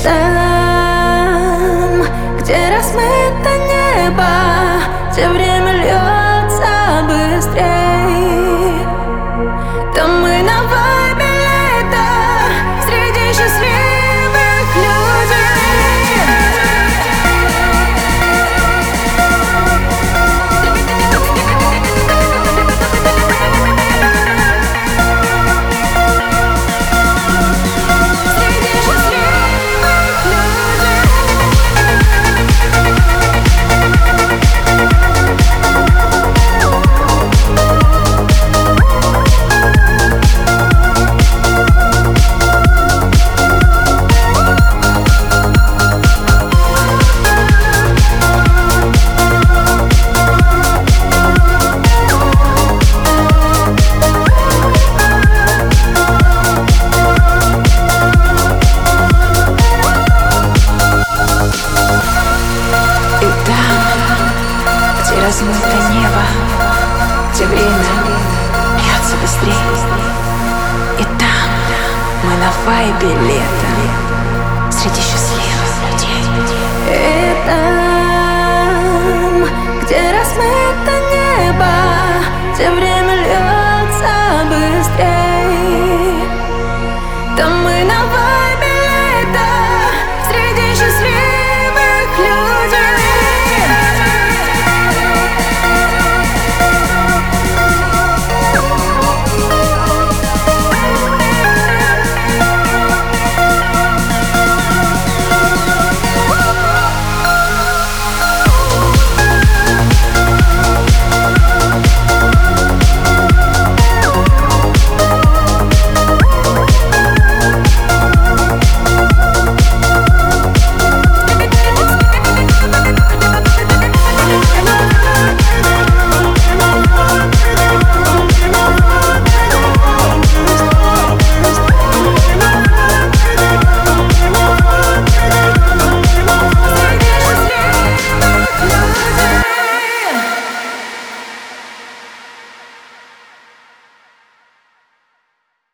там, где размыто небо, где время льется быстрей, там мы на вайбе лета среди счастливых людей. Размыто небо, где время льется быстрее, и там мы на вайбе лета среди счастливых людей.